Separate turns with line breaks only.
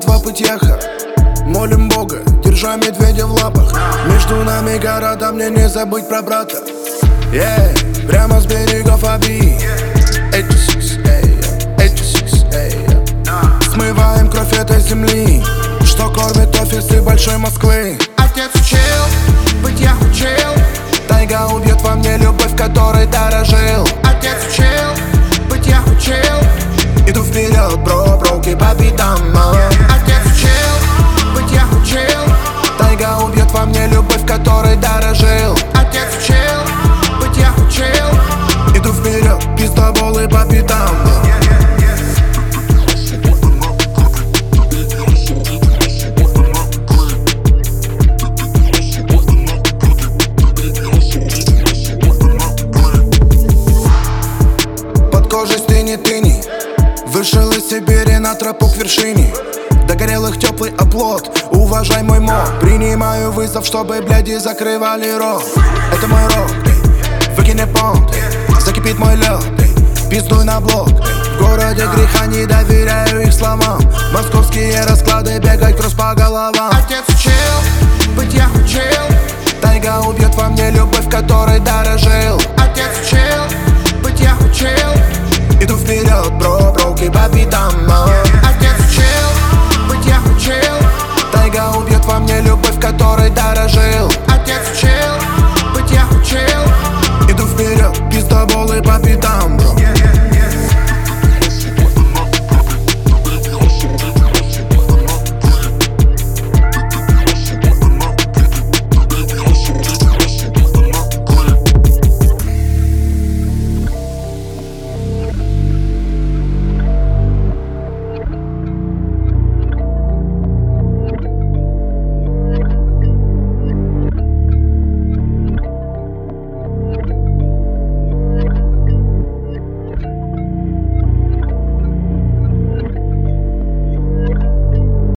братва Пытьяха. Молим Бога, держа медведя в лапах. Между нами города, мне не забыть про брата. Прямо с берегов Аби. 86, смываем кровь этой земли, что кормит офисы большой Москвы.
Отец учил, Пытьях учил.
Тайга убьет во мне любовь, которой дорожил.
Отец учил, Пытьях учил.
Иду вперед, бро-броки по пятам.
Отец учил, Пытьях учил.
Тайга убьет во мне любовь, которой дорожил.
Отец учил, Пытьях учил.
Иду вперед, пиздоболы по пятам. Под кожей стыни, вышел из Сибири на тропу к вершине. До горелых теплый оплот, уважай мой мод. Принимаю вызов, чтобы бляди закрывали рот. Это мой рок, выкини понт, закипит мой лед, пиздуй на блок. В городе греха не доверяю их словам. Московские расклады, бегать кросс по головам.
Отец учил, Пытьях учил.
Тайга убьет во мне любовь, которой дорожил.
Отец учил, Пытьях учил.
Иду вперед, бро-броки по пятам.
Отец учил, Пытьях учил.
Тайга убьет во мне любовь, которой дорожил.